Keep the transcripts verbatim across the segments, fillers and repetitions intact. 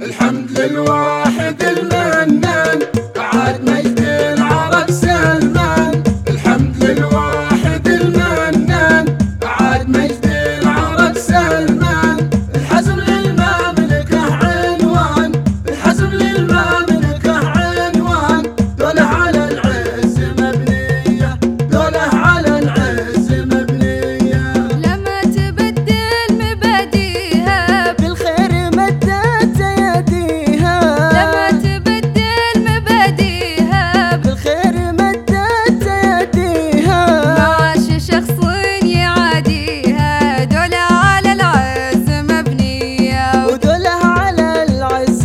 الحمد للواحد المنان بعد مجد العرب سلمان. الحمد للواحد المنان بعد مجد العرب سلمان. الحزم للمملكة عنوان، الحزم للمملكة عنوان. دولة على العز مبنية، دولة على العز مبنية. لما تبدل مبادئها بالخير مدت يديها، لما تبدل مبادئها بالخير مدت يديها. معاش شخص يعاديها، دولة على العز مبنية، ودولة على العز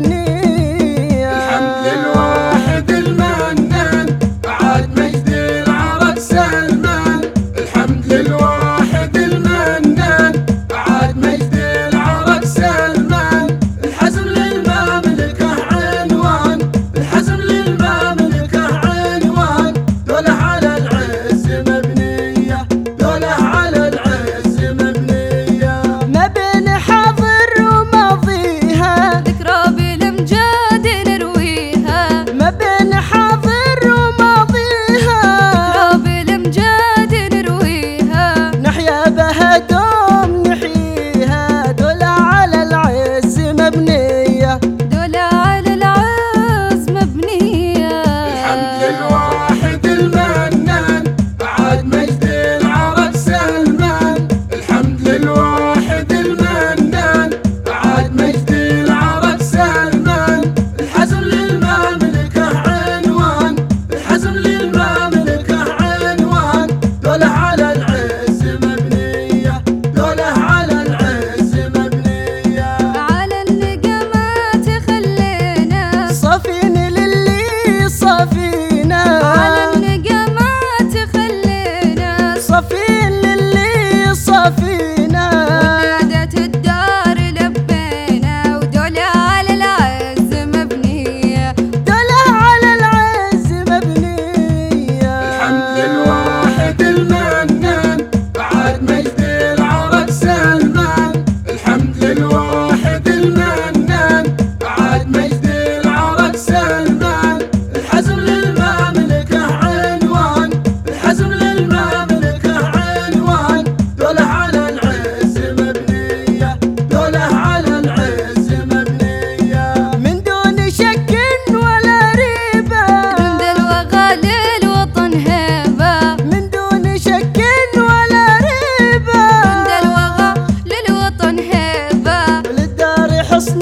مبنية. الحمد للواحد المنان بعد مجد العرب سلمان. الحمد للواحد المنان بعد مجد العرب سلمان. الحزم للمملكة عنوان، الحزم للمملكة عنوان. دولة على العز مبنية، دولة على العز مبنية. ما بين حاضر وماضيها، ذكرى بالامجاد نرويها، ما بين حاضر وماضيها. ذكرى بالامجاد نرويها. نحيا بها دوم نحييها، دولة على العز مبنية، دولة على العز مبنية. الحمد للواحد المنان بعد مجد العرب سلمان. الحمد للواحد المنان بعد مجد العرب سلمان. الحزم للمملكة عنوان، الحزم للمملكة عنوان. دولة على العز مبنية، دولة على العز مبنية. على النقمات خلينا، صافين للي صافينا، على النقمات خلينا. صافين للي صافينا. ونادت الدار لبينا، ودولة على العز مبنية، دولة على العز مبنية. الحمد للواحد المنان بعد مجد العرب سلمان. الحمد للواحد المنان بعد مجد العرب سلمان. الحزم للمملكة عنوان، الحزم للمملكة عنوان. دولة على العز مبنية، دولة على العز مبنية. من دون شك ولا ريبة، رند الوغى للوطن هيبة، من دون شك ولا ريبة. رند الوغى للوطن هيبة. وللدار حصن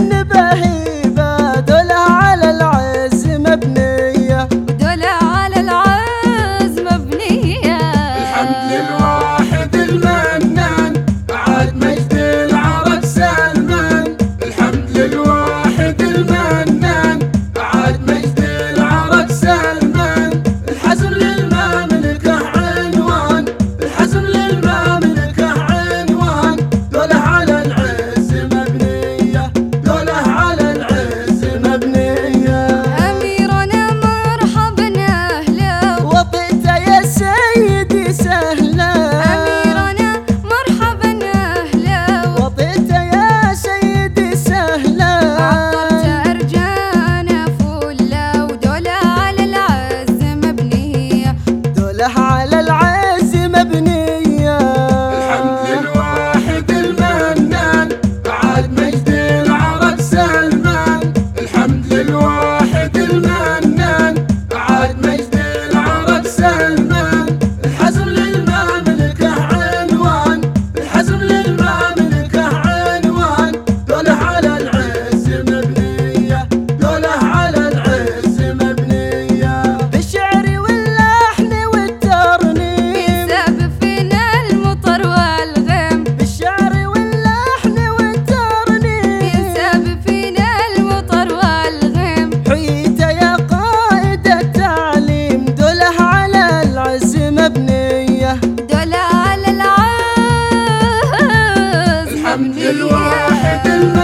بهيبة، دولة على العز مبنية، ودولة على العز مبنية. الحمد للواحد المنان بعد مجد العرب سلمان. الحمد للواحد المنان بعد مجد العرب سلمان. الحزم للمملكة عنوان، الحزم للمملكة عنوان. دولة على العز مبنية، دولة على العز مبنية. أميرنا مرحبا أهلا، وطئت يا سيدي سهلا. أميرنا مرحبا أهلا. وطئت يا سيدي سهلا. عطرت أرجانا فلا، ودولة على العز مبنية، دولة على العز مبنية. الحمد للواحد المنان بعد مجد العرب سلمان. الحمد للواحد المنان بعد مجد العرب سلمان. الحزم للمملكة عنوان، الحزم للمملكة عنوان. دولة على العز مبنية، دولة على العز مبنية. بالشعر واللحن والترنيم، ينساب فينا المطر والغيم، بالشعر واللحن والترنيم. ينساب فينا المطر والغيم. حييت يا قائد التعليم، دولة على العز مبنية، دولة على العز الحمد مبنية. للواحد المنان